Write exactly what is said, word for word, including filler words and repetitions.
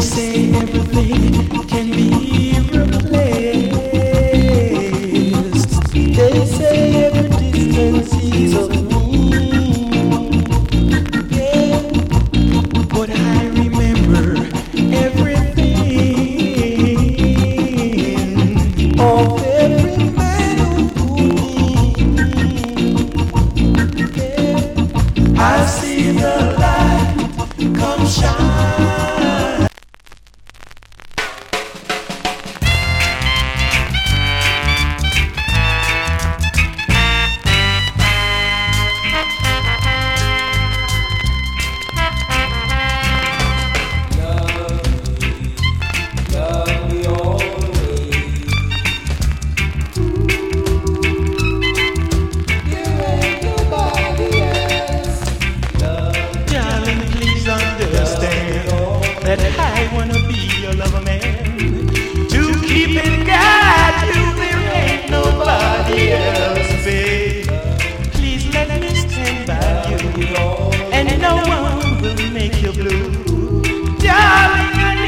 say everything can be replaced. They say every distance is of me. Yeah, but I remember everything of every man who me. Yeah, I see the light come shine. That